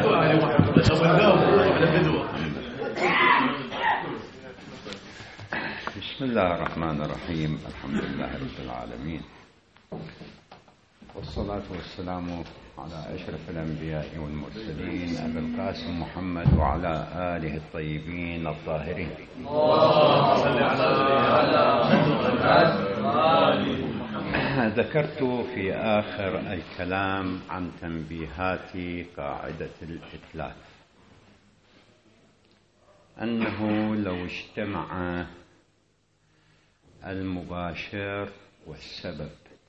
بسم الله الرحمن الرحيم. الحمد لله رب العالمين، والصلاة والسلام على أشرف الأنبياء والمرسلين أبي القاسم محمد وعلى آله الطيبين الطاهرين. ذكرت في آخر الكلام عن تنبيهات قاعدة الإتلاف أنه لو اجتمع المباشر والسبب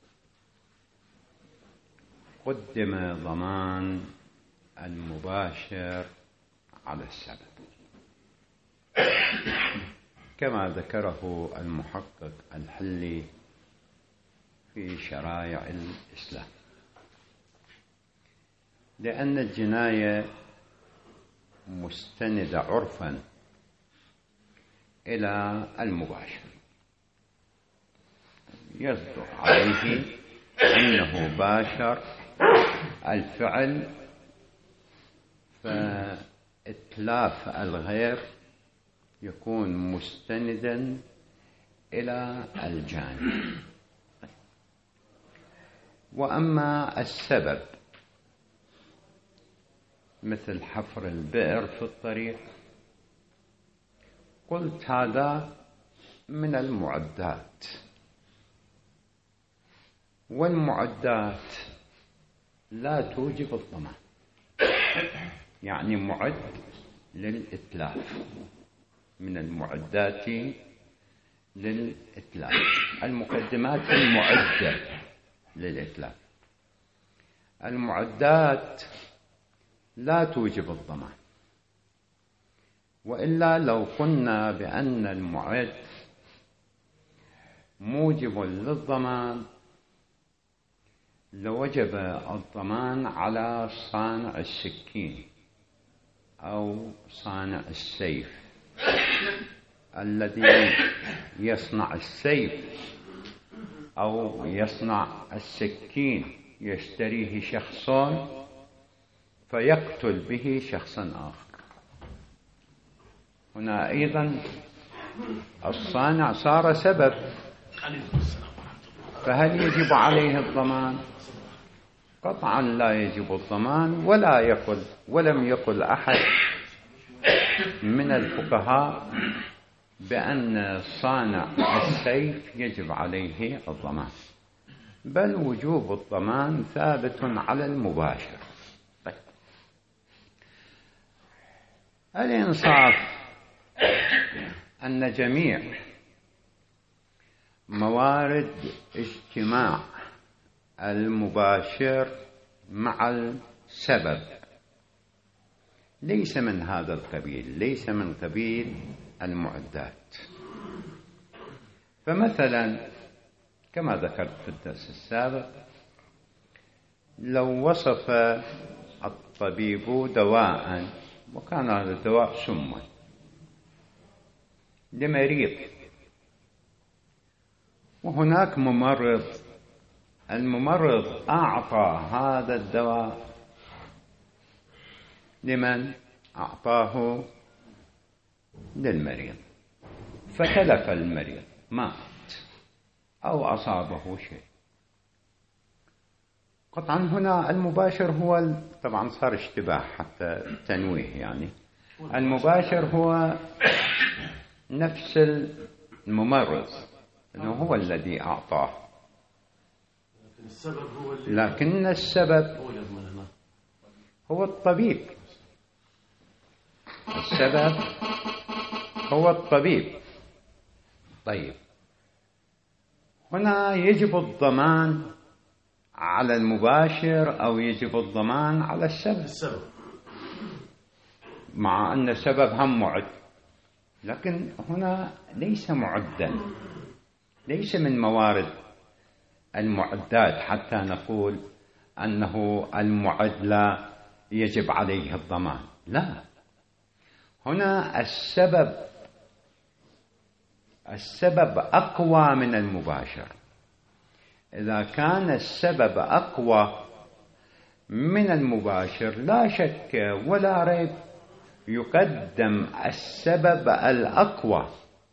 قدم ضمان المباشر على السبب، كما ذكره المحقق الحلي في شرائع الإسلام، لأن الجناية مستندة عرفا إلى المباشر، يصدق عليه أنه باشر الفعل، فإتلاف الغير يكون مستندا إلى الجاني. وأما السبب مثل حفر البئر في الطريق، قلت هذا من المعدات، والمعدات لا توجب الضمان، يعني معد للإتلاف، من المعدات للإتلاف، المقدمات المعدة للإتلاف. المعدات لا توجب الضمان، وإلا لو قلنا بأن المعد موجب للضمان لوجب الضمان على صانع السكين أو صانع السيف، الذي يصنع السيف أو يصنع السكين يشتريه شخص فيقتل به شخصا آخر. هنا أيضا الصانع صار سبب، فهل يجب عليه الضمان؟ قطعا لا يجب الضمان، ولم يقل أحد من الفقهاء بأن صانع السيف يجب عليه الضمان، بل وجوب الضمان ثابت على المباشر. طيب، الإنصاف أن جميع موارد اجتماع المباشر مع السبب ليس من هذا القبيل، ليس من قبيل المعدات. فمثلا كما ذكرت في الدرس السابق، لو وصف الطبيب دواء وكان هذا الدواء سما لمريض، وهناك ممرض، الممرض أعطى هذا الدواء لمن؟ أعطاه للمريض، فتلف المريض، مات أو أصابه شيء. قطعا هنا المباشر هو طبعا صار اشتباه حتى تنويه، يعني المباشر هو نفس الممرض، إنه هو الذي أعطاه، لكن السبب هو الطبيب، السبب هو الطبيب. طيب، هنا يجب الضمان على المباشر أو يجب الضمان على السبب، مع أن السبب هم معد، لكن هنا ليس معدا، ليس من موارد المعدات حتى نقول أنه المعد لا يجب عليه الضمان. لا، هنا السبب أقوى من المباشر. إذا كان السبب أقوى من المباشر لا شك ولا ريب يقدم السبب الأقوى.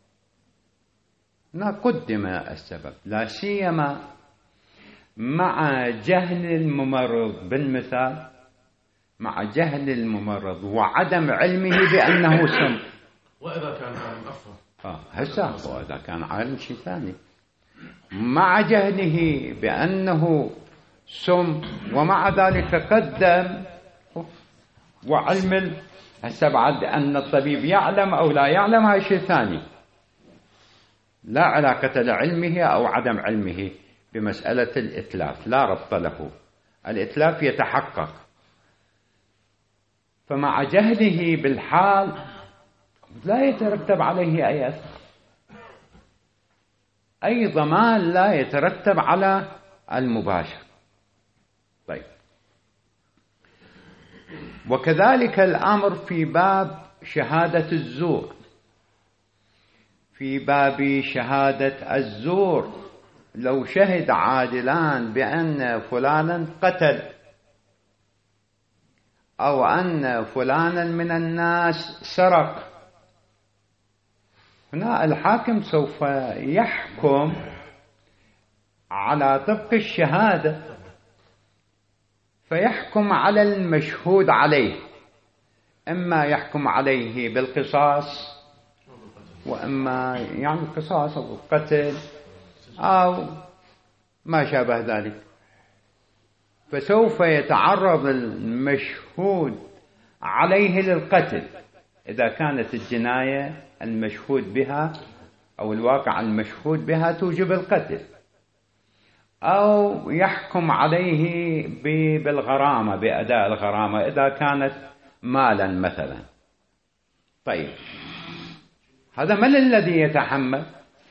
قدم السبب لا سيما مع جهل الممرض، بالمثال مع جهل الممرض وعدم علمه بأنه سم. وإذا كان عالم هسه وإذا كان عالم شيء ثاني، مع جهله بأنه سم ومع ذلك قدم وعلم. هسه بعد أن الطبيب يعلم أو لا يعلم هذا شيء ثاني، لا علاقة لعلمه أو عدم علمه بمسألة الإتلاف، لا ربط له. الإتلاف يتحقق، فمع جهله بالحال لا يترتب عليه أي أثر، أي ضمان لا يترتب على المباشر. طيب، وكذلك الأمر في باب شهادة الزور. في باب شهادة الزور لو شهد عادلان بأن فلانا قتل أو أن فلانا من الناس سرق، هنا الحاكم سوف يحكم على طبق الشهادة، فيحكم على المشهود عليه، إما يحكم عليه بالقصاص، وإما يعني القصاص أو القتل أو ما شابه ذلك. فسوف يتعرض المشهود عليه للقتل إذا كانت الجناية المشهود بها أو الواقع المشهود بها توجب القتل، أو يحكم عليه بالغرامة، بأداء الغرامة إذا كانت مالا مثلا. طيب، هذا من الذي يتحمل؟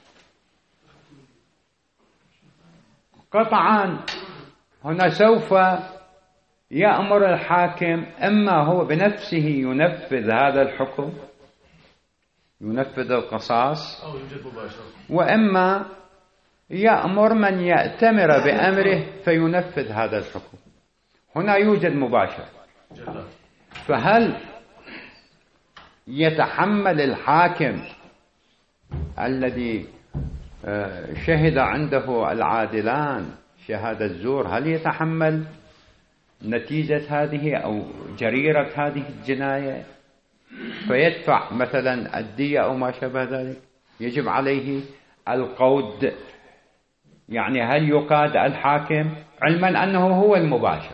قطعا هنا سوف يأمر الحاكم، إما هو بنفسه ينفذ هذا الحكم، ينفذ القصاص، وإما يأمر من يأتمر بأمره فينفذ هذا الحكم. هنا يوجد مباشر. فهل يتحمل الحاكم الذي شهد عنده العادلان شهادة الزور، هل يتحمل نتيجة هذه أو جريرة هذه الجناية فيدفع مثلا الدية أو ما شابه ذلك؟ يجب عليه القود، يعني هل يقاد الحاكم علما أنه هو المباشر؟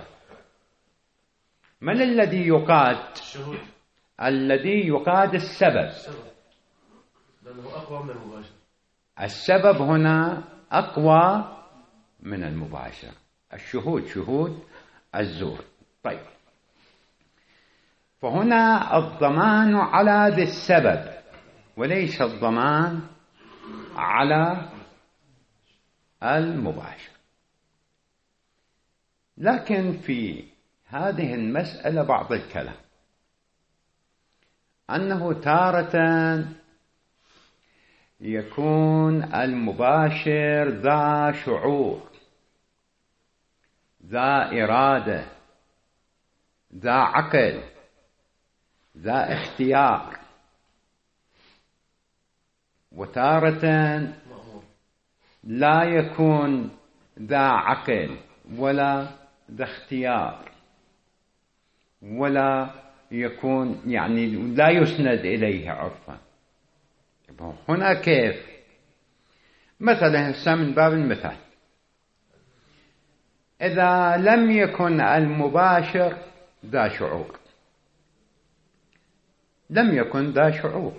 من الذي يقاد؟ الذي يقاد السبب، لأنه أقوى من المباشر. السبب هنا أقوى من المباشر، الشهود، شهود الزور. طيب، فهنا الضمان على ذي السبب وليس الضمان على المباشر. لكن في هذه المسألة بعض الكلام أنه تارة يكون المباشر ذا شعور، ذا إرادة، ذا عقل، ذا اختيار، وتارة لا يكون ذا عقل ولا ذا اختيار، ولا يكون يعني لا يسند إليه عرفا. هنا كيف؟ مثلا من باب المثال، إذا لم يكن المباشر ذا شعور، لم يكن ذا شعور،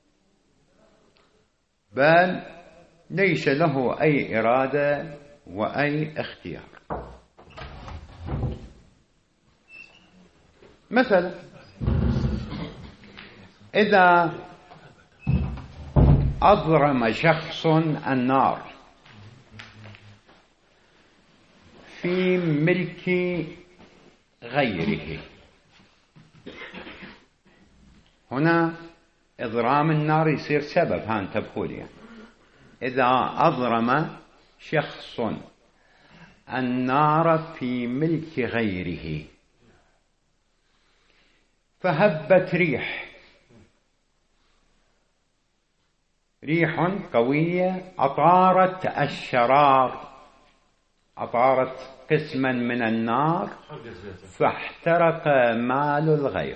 بل ليس له أي إرادة وأي اختيار. مثلا إذا أضرم شخص النار في ملك غيره، هنا إضرام النار يصير سبب، انتبهوا لي. إذا أضرم شخص النار في ملك غيره، فهبت ريح قوية أطارت الشرار، أطارت قسما من النار فاحترق مال الغير.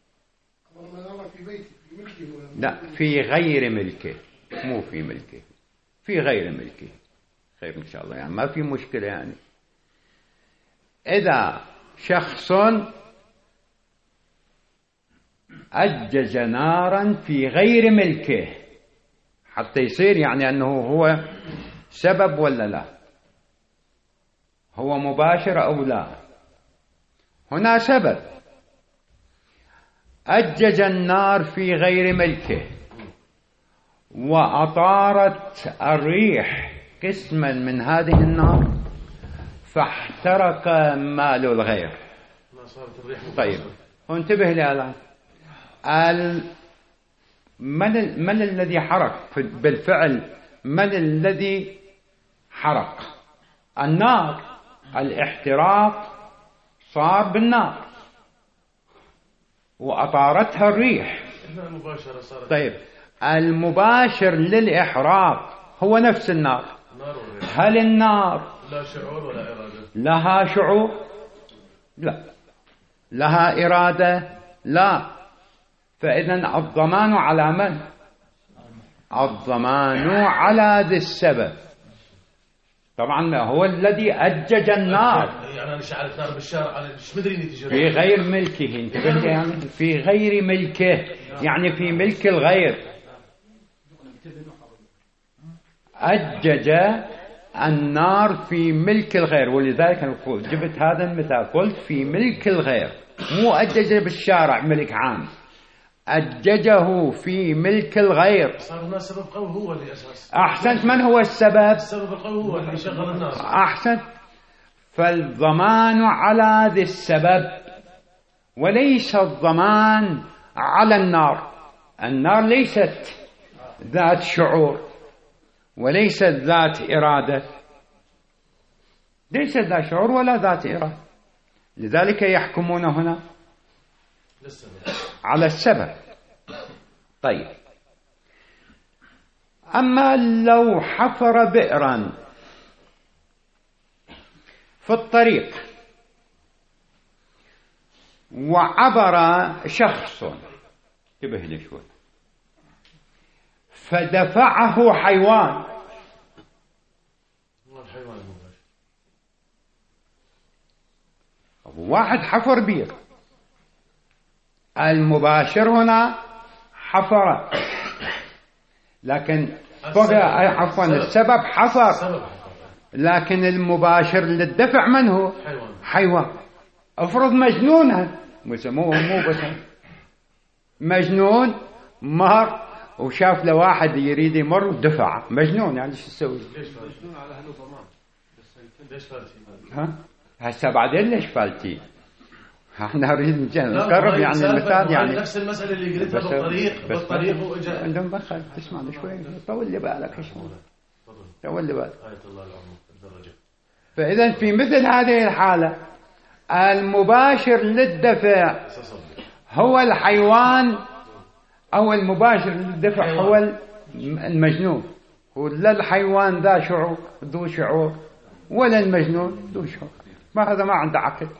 لا، في غير ملكه، مو في ملكه، في غير ملكه. خير إن شاء الله، يعني ما في مشكلة. يعني إذا شخص أجج نارا في غير ملكه حتى يصير يعني أنه هو سبب ولا لا، هو مباشر أو لا، هنا سبب. أجج النار في غير ملكه وأطارت الريح قسما من هذه النار فاحترق مال الغير. طيب انتبه لي الآن، من الذي حرق بالفعل؟ من الذي حرق؟ النار. الاحتراق صار بالنار وأطارتها الريح. طيب المباشر للإحراق هو نفس النار. هل النار لا شعور ولا إرادة؟ لها شعور؟ لا. لها إرادة؟ لا. فإذن الضمان على من؟ الضمان على ذي السبب. طبعا هو الذي أجج النار. يعني أنا شعلت نار بالشارع، أنا مش مدري إني تجري في غير ملكه. انتبه، يعني في غير ملكه، يعني في ملك الغير. أجج النار في ملك الغير، ولذلك جبت هذا المثال، قلت في ملك الغير، مو أجج بالشارع ملك عام، أججه في ملك الغير. صار هنا سبب قوي هو اللي أساس. أحسنت. من هو السبب؟ السبب القوي هو اللي شغل الناس. أحسنت. فالضمان على ذي السبب وليس الضمان على النار. النار ليست ذات شعور وليست ذات إرادة، ليست ذات شعور ولا ذات إرادة، لذلك يحكمون هنا على السبب. طيب، أما لو حفر بئرا في الطريق وعبر شخص، انتبه لي شوي، فدفعه حيوان. واحد حفر بئر، المباشر هنا حفر، لكن عفوا السبب حفر، لكن المباشر للدفع من هو؟ حيوان. افرض مجنون، مو بس مجنون مر وشاف له واحد يريد يمر ودفع، مجنون، يعني شو تسوي؟ مجنون على أهله ضمان. ليش فالتي؟ ها هسه بعدين ليش فالتي؟ احنا نريد نقرب يعني المثال، يعني نفس المسألة اللي قلتها بالطريق وإجا عندهم بخل. تسمع شوي، طول لي بالك شوي، طول لي بالك. فإذا في مثل هذه الحالة المباشر للدفع هو الحيوان، أو المباشر للدفع هو المجنون. ولا الحيوان ذو شعور ولا المجنون ذو شعور، ما هذا ما عنده عقل.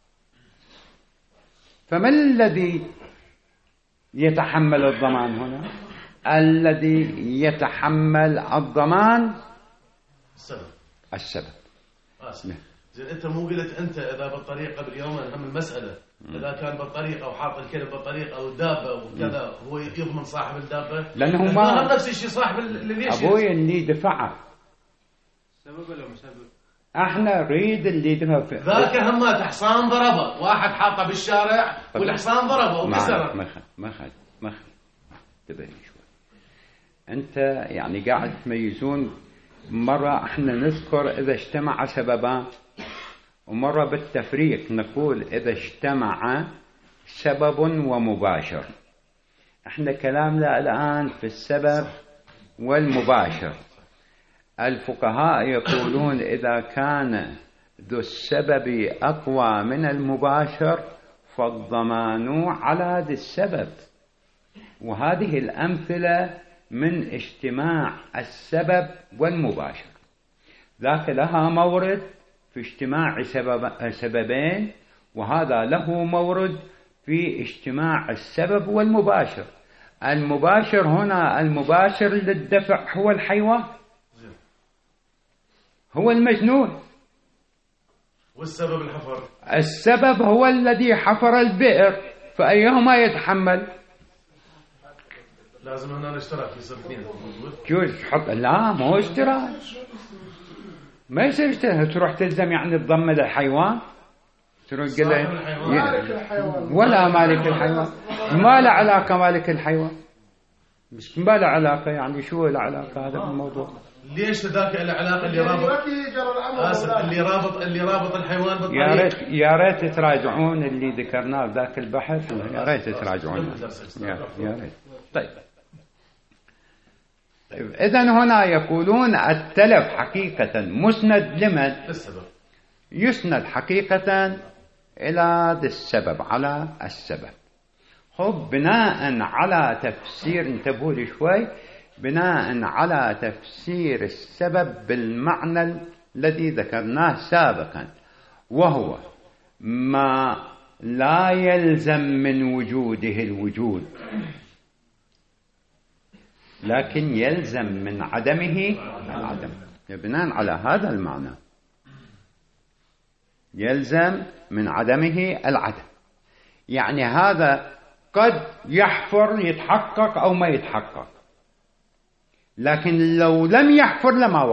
فمن الذي يتحمل الضمان هنا؟ الذي يتحمل الضمان السبب. زين، انت مو قلت انت اذا بالطريق قبل يوم هم المساله اذا كان بالطريق او حاط الكلب بالطريق او الدابه وكذا هو يضمن صاحب الدابه، لانه ما نفس الشيء صاحب اللي يشيل. ابوي اللي دفعه سبب ولا مسبب؟ احنا نريد اللي دفع ذاك همات حصان ضربه، واحد حاطه بالشارع والحصان ضربه وكسره. ما خل انتبه شوي. انت يعني قاعد تميزون، مرة احنا نذكر اذا اجتمع سببان، ومرة بالتفريق نقول اذا اجتمع سبب ومباشر. احنا كلامنا الان في السبب والمباشر. الفقهاء يقولون اذا كان ذو السبب أقوى من المباشر فالضمان على ذي السبب. وهذه الأمثلة من اجتماع السبب والمباشر. ذاك لها مورد في اجتماع سببين، وهذا له مورد في اجتماع السبب والمباشر. المباشر هنا، المباشر للدفع هو الحيوان، هو المجنون. والسبب الحفر، السبب هو الذي حفر البئر، فأيهما يتحمل؟ لازم هنا نشترك يصير اثنين. جوز حط، لا ما هو اشتراك، ما يصير اشتراك. تروح تلزم يعني تضم للحيوان، تروح تقول ولا مالك الحيوان، ما له علاقة مالك الحيوان، مش ما له علاقة. يعني شو العلاقة هذا بالموضوع؟ ليش ذاك العلاقة اللي رابط اللي رابط الحيوان بالطريق؟ يا ريت تراجعون اللي ذكرناه ذاك البحث، يا ريت تراجعون، يا ريت. طيب إذن هنا يقولون التلف حقيقة مسند لمن؟ السبب. يسند حقيقة إلى ذي السبب، على السبب. خب بناء على تفسير، انتبهوا لي شوي، بناء على تفسير السبب بالمعنى الذي ذكرناه سابقا، وهو ما لا يلزم من وجوده الوجود، لكن يلزم من عدمه العدم. بناء على هذا المعنى يلزم من عدمه العدم. يعني هذا قد يحفر يتحقق أو ما يتحقق، لكن لو لم يحفر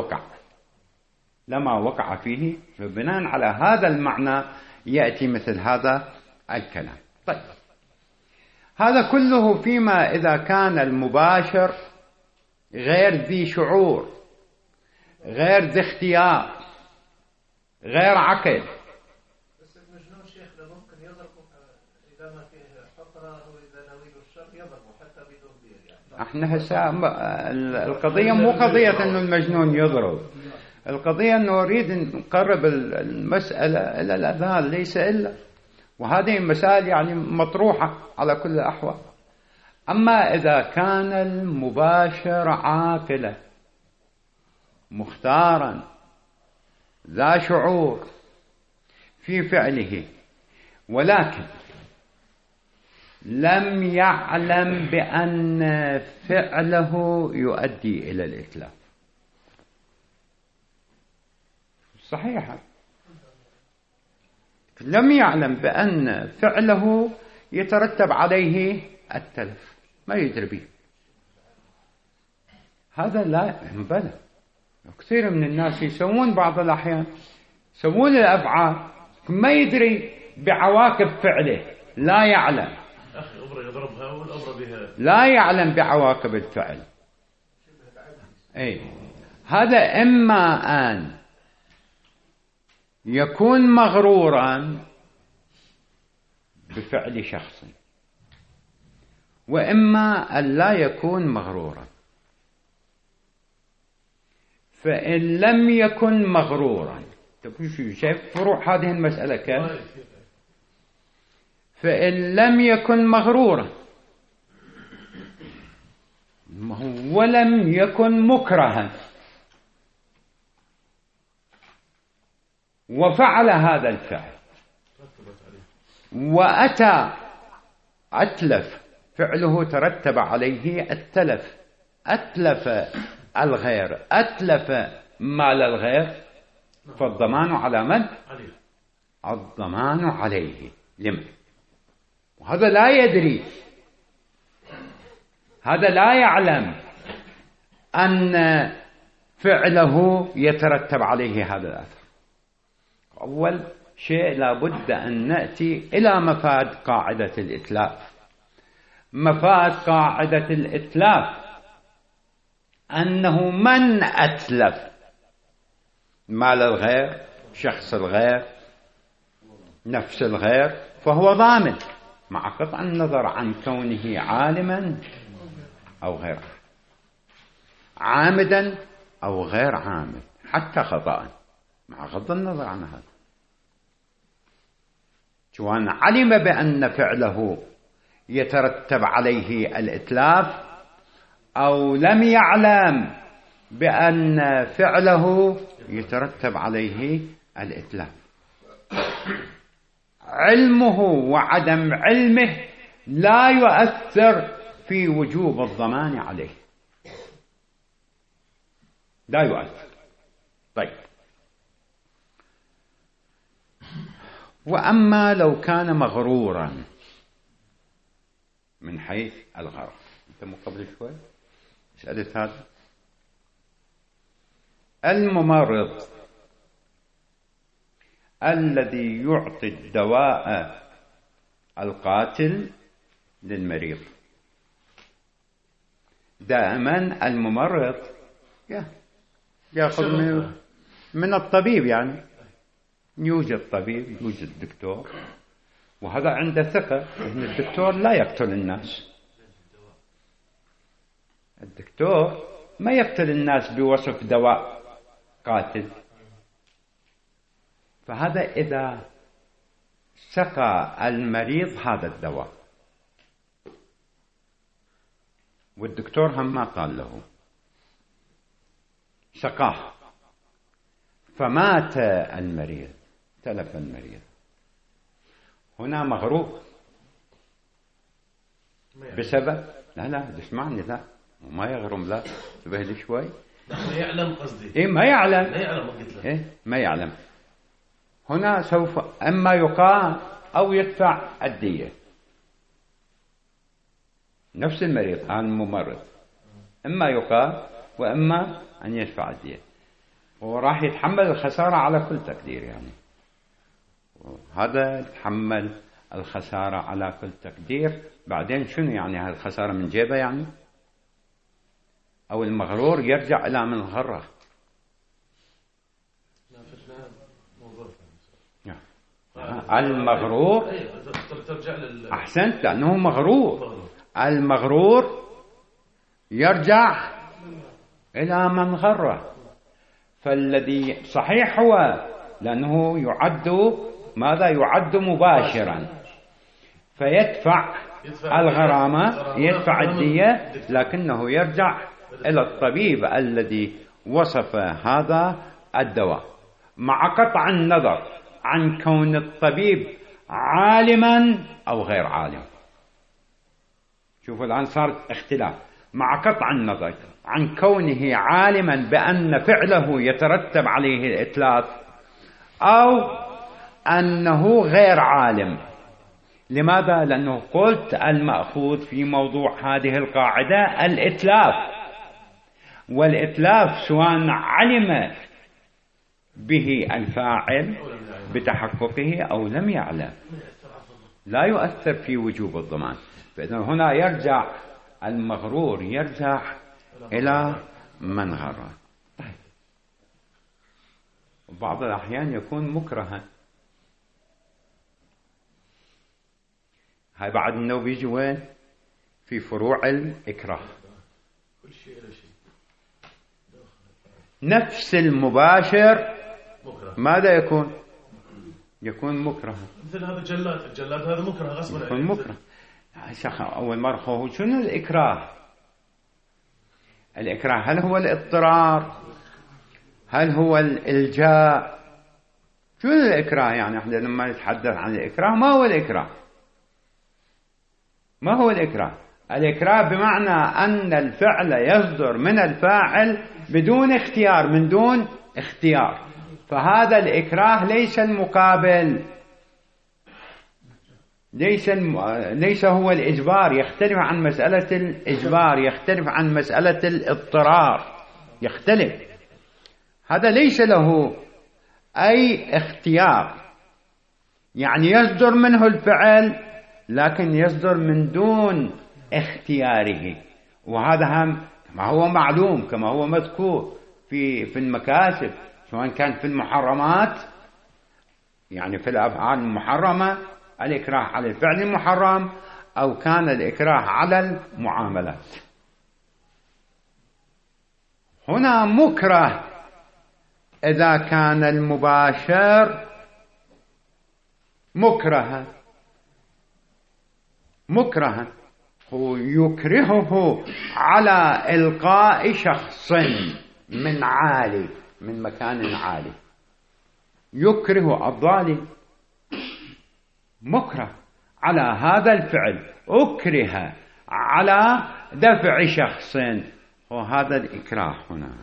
لما وقع فيه. فبناء على هذا المعنى يأتي مثل هذا الكلام. طيب هذا كله فيما إذا كان المباشر غير ذي شعور، غير ذي اختيار، غير عقل. بس المجنون شيخنا ممكن يضربه إذا ما فيه حفرة وإذا ناويل الشر يضربه حتى بدون بير. يعني احنا هسه القضية مو قضية انه المجنون يضرب، القضية انه نريد نقرب المسألة الى الاذهان ليس الا، وهذه المسائل يعني مطروحة على كل الأحوال. أما إذا كان المباشر عاقلا مختارا ذا شعور في فعله، ولكن لم يعلم بأن فعله يؤدي إلى الإتلاف، صحيح، لم يعلم بأن فعله يترتب عليه التلف، ما يدري به، هذا لا بلى. كثير من الناس يسوون بعض الأحيان يسوون الأفعال ما يدري بعواقب فعله، لا يعلم، أخي أبرة يضربها والأبرة بها، لا يعلم بعواقب الفعل. أي هذا إما أن يكون مغرورا بفعل شخص، وإما أن لا يكون مغرورا. فإن لم يكن مغرورا، شايف فروع هذه المسألة كيف؟ فإن لم يكن مغرورا ولم يكن مكرها وفعل هذا الفعل وأتى أتلف، فعله ترتب عليه التلف، أتلف الغير، أتلف مال الغير، فالضمان على من؟ الضمان عليه. لمن؟ وهذا لا يدري، هذا لا يعلم أن فعله يترتب عليه هذا الأثر. أول شيء لابد أن نأتي إلى مفاد قاعدة الإتلاف. مفاد قاعدة الإتلاف أنه من أتلف مال الغير، شخص الغير، نفس الغير، فهو ضامن مع قطع النظر عن كونه عالما أو غير عامدا أو غير عامد، حتى خطأ، مع غض النظر عن هذا. سواء علم بأن فعله يترتب عليه الإتلاف أو لم يعلم بأن فعله يترتب عليه الإتلاف. علمه وعدم علمه لا يؤثر في وجوب الضمان عليه، لا يؤثر. طيب، وأما لو كان مغرورا من حيث الغرض، أنت مو قبل شوي سألت هذا. الممرض الذي يعطي الدواء القاتل للمريض، دائما الممرض يأخذ من الطبيب، يعني يوجد طبيب يوجد دكتور، وهذا عنده ثقة أن الدكتور لا يقتل الناس. الدكتور ما يقتل الناس بوصف دواء قاتل. فهذا إذا سقى المريض هذا الدواء والدكتور هم ما قال له، سقاه فمات المريض، تلف المريض، هنا مغرور بسبب لا اسمعني، لا ما يغرم، لا انتبه لي شوي. ما يعلم قصدي. إيه ما يعلم، إيه ما يعلم. هنا سوف اما يقام او يدفع الدية. نفس المريض الممرض اما يقام واما ان يدفع الدية، وراح يتحمل الخسارة على كل تقدير. يعني هذا يتحمل الخسارة على كل تقدير. بعدين شنو يعني هالخسارة من جيبه يعني؟ أو المغرور يرجع إلى من غره. المغرور أحسنت، لأنه مغرور. المغرور يرجع إلى من غره. فالذي صحيح هو لأنه يعد ماذا؟ يعد مباشرا، فيدفع الغرامة، يدفع الدية، لكنه يرجع إلى الطبيب الذي وصف هذا الدواء، مع قطع النظر عن كون الطبيب عالما أو غير عالم. شوفوا الآن صار اختلاف، مع قطع النظر عن كونه عالما بأن فعله يترتب عليه الإتلاف أو أنه غير عالم. لماذا؟ لأنه قلت المأخوذ في موضوع هذه القاعدة الإتلاف، والإتلاف سواء علم به الفاعل بتحققه أو لم يعلم لا يؤثر في وجوب الضمان. فإذا هنا يرجع المغرور يرجع إلى من غره. طيب، بعض الأحيان يكون مكرها. هاي بعد انه بيجي وين؟ في فروع الإكراه. نفس المباشر ماذا يكون؟ يكون مكرها. مثل هذا الجلاد هذا مكره غصبا يكون مكره. أول مرة هو شنو الإكراه؟ الإكراه هل هو الاضطرار؟ هل هو الإلجاء؟ شنو الإكراه؟ يعني احنا لما نتحدث عن الإكراه، ما هو الإكراه؟ ما هو الإكراه؟ الإكراه بمعنى أن الفعل يصدر من الفاعل بدون اختيار، من دون اختيار. فهذا الإكراه ليس المقابل، ليس هو الإجبار. يختلف عن مسألة الإجبار، يختلف عن مسألة الاضطرار، يختلف. هذا ليس له أي اختيار، يعني يصدر منه الفعل لكن يصدر من دون اختياره. وهذا هم كما هو معلوم، كما هو مذكور في المكاسب، سواء كان في المحرمات، يعني في الأفعال المحرمة الإكراه على الفعل المحرم، أو كان الإكراه على المعاملات. هنا مكره إذا كان المباشر مكرها هو يكرهه على إلقاء شخص من مكان عالي، يكره الظالم مكره على هذا الفعل، أكره على دفع شخص، وهذا الإكراه هنا.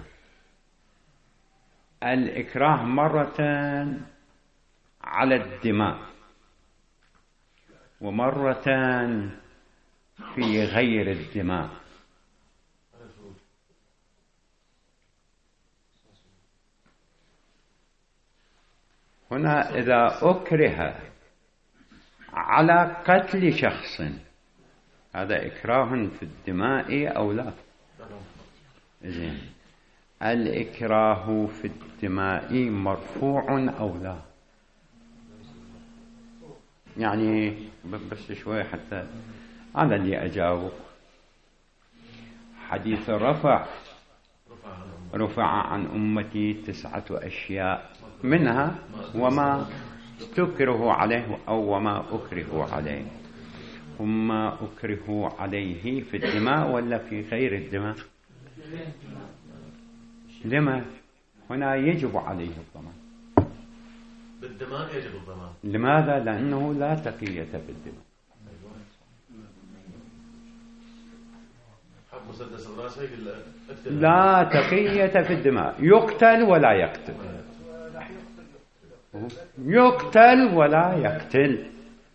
الإكراه مرة على الدماء ومرة في غير الدماء. هنا إذا أكره على قتل شخص هذا إكراه في الدماء أو لا؟ زين، الإكراه في الدماء مرفوع أو لا؟ يعني بس شوي حتى أنا اللي أجاوب. حديث رفع عن أمتي 9 أشياء، منها وما تكره عليه أو وما أكره عليه. هم أكرهوا عليه في الدماء ولا في غير الدماء؟ لما هنا يجب عليه الضمان؟ بالدماء يجب الضمان. لماذا؟ لأنه لا تقية في الدماء. لا تقية في الدماء، يقتل ولا يقتل، يقتل ولا يقتل،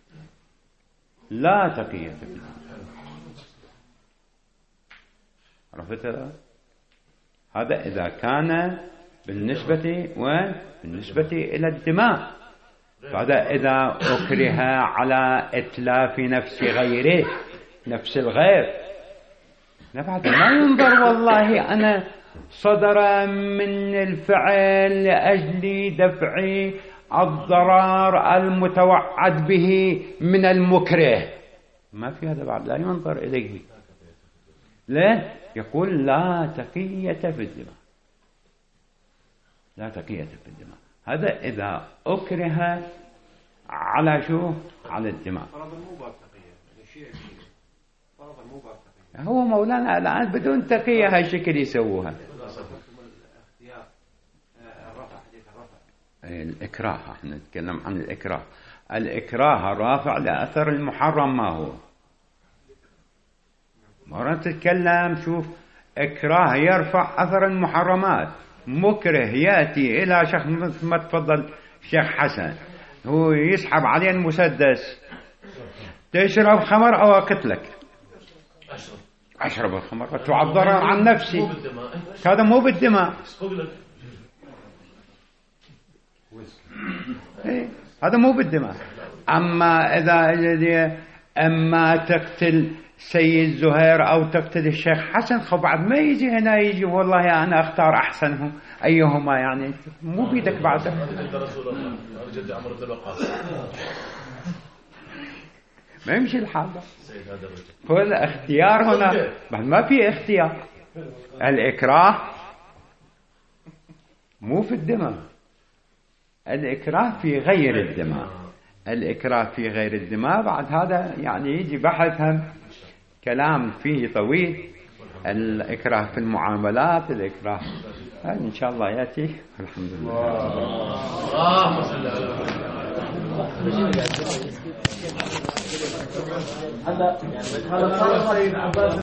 لا تقية في الدماء. عرفت هذا؟ إذا كان بالنسبة إلى الدماء. فهذا إذا أكره على إتلاف نفس غيره، نفس الغير، بعد ما ينظر والله أنا صدر من الفعل لأجل دفع الضرر المتوعد به من المكره، ما في هذا، بعد لا ينظر إليه. لا، يقول لا تقية في الدماء، لا تقية في الدماء. هذا إذا أكره على شو؟ على الدماء. هو مولانا الآن بدون تقية هالشكل يسووها. الإكراه، احنا نتكلم عن الإكراه. الإكراه رافع لأثر المحرم. ما هو مرة تتكلم، شوف، إكراه يرفع أثر المحرمات. مكره يأتي إلى شخص مثل ما تفضل الشيخ حسن، هو يسحب عليه المسدس، تشرب خمر أو أقتلك، أشرب الخمر وتعبر عن نفسي، هذا مو بالدماء، هذا مو بالدماء. أما إذا أما تقتل سيد زهير أو تقتل الشيخ حسن، خب بعد ما يجي هنا يجي والله أنا أختار أحسنهم أيهما، يعني مو بيدك بعد. ما يمشي الحال، هو الاختيار هنا ما في اختيار. الإكراه مو في الدماء، الإكراه في غير الدماء. الإكراه في غير الدماء بعد هذا يعني يجي بحث، هم كلام فيه طويل. الإكراه في المعاملات، الإكراه إن شاء الله يأتي. الحمد لله.